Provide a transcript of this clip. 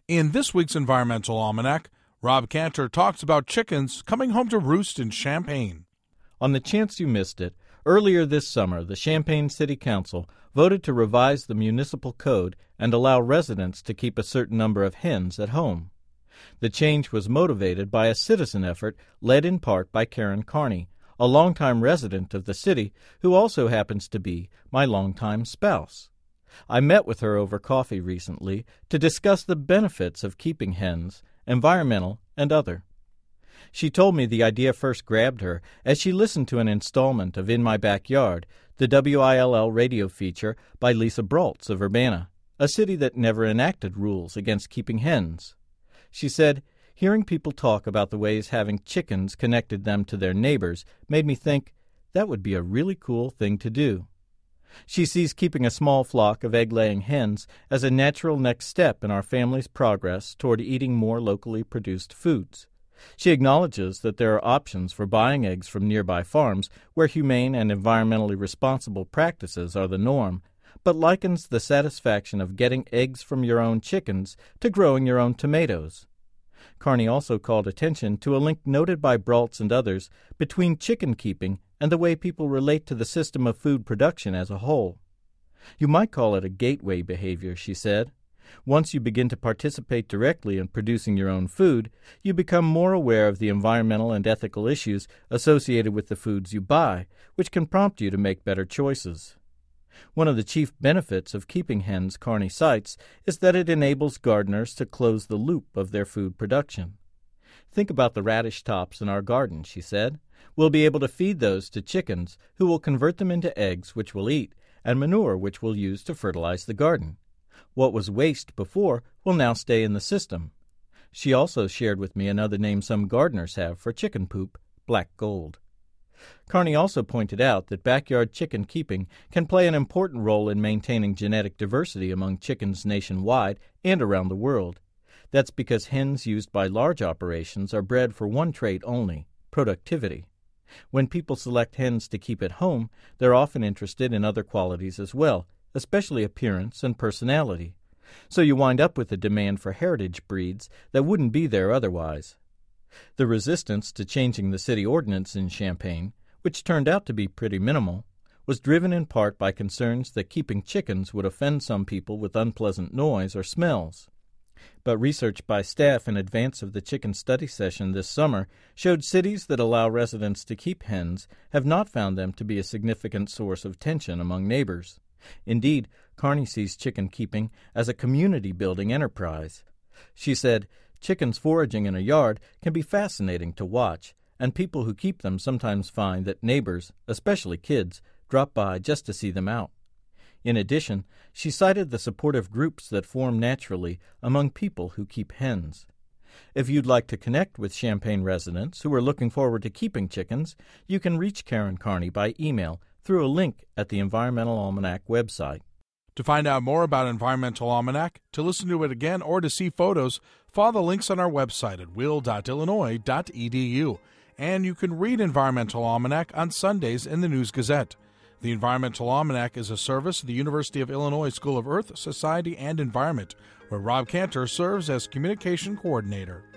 In this week's Environmental Almanac, Rob Cantor talks about chickens coming home to roost in Champaign. On the chance you missed it, earlier this summer, the Champaign City Council voted to revise the municipal code and allow residents to keep a certain number of hens at home. The change was motivated by a citizen effort led in part by Karen Carney, a longtime resident of the city who also happens to be my longtime spouse. I met with her over coffee recently to discuss the benefits of keeping hens, environmental and other. She told me the idea first grabbed her as she listened to an installment of In My Backyard, the WILL radio feature by Lisa Braltz of Urbana, a city that never enacted rules against keeping hens. She said, hearing people talk about the ways having chickens connected them to their neighbors made me think that would be a really cool thing to do. She sees keeping a small flock of egg-laying hens as a natural next step in our family's progress toward eating more locally produced foods. She acknowledges that there are options for buying eggs from nearby farms where humane and environmentally responsible practices are the norm, but likens the satisfaction of getting eggs from your own chickens to growing your own tomatoes. Carney also called attention to a link noted by Braltz and others between chicken keeping and the way people relate to the system of food production as a whole. You might call it a gateway behavior, she said. Once you begin to participate directly in producing your own food, you become more aware of the environmental and ethical issues associated with the foods you buy, which can prompt you to make better choices. One of the chief benefits of keeping hens, Carney cites, is that it enables gardeners to close the loop of their food production. Think about the radish tops in our garden, she said. We'll be able to feed those to chickens who will convert them into eggs which we'll eat and manure which we'll use to fertilize the garden. What was waste before will now stay in the system. She also shared with me another name some gardeners have for chicken poop, black gold. Carney also pointed out that backyard chicken keeping can play an important role in maintaining genetic diversity among chickens nationwide and around the world. That's because hens used by large operations are bred for one trait only, productivity. When people select hens to keep at home, they're often interested in other qualities as well, especially appearance and personality. So you wind up with a demand for heritage breeds that wouldn't be there otherwise. The resistance to changing the city ordinance in Champaign, which turned out to be pretty minimal, was driven in part by concerns that keeping chickens would offend some people with unpleasant noise or smells. But research by staff in advance of the chicken study session this summer showed cities that allow residents to keep hens have not found them to be a significant source of tension among neighbors. Indeed, Carney sees chicken keeping as a community-building enterprise. She said, chickens foraging in a yard can be fascinating to watch, and people who keep them sometimes find that neighbors, especially kids, drop by just to see them out. In addition, she cited the supportive groups that form naturally among people who keep hens. If you'd like to connect with Champaign residents who are looking forward to keeping chickens, you can reach Karen Carney by email through a link at the Environmental Almanac website. To find out more about Environmental Almanac, to listen to it again, or to see photos, follow the links on our website at will.illinois.edu. And you can read Environmental Almanac on Sundays in the News Gazette. The Environmental Almanac is a service of the University of Illinois School of Earth, Society, and Environment, where Rob Cantor serves as Communication Coordinator.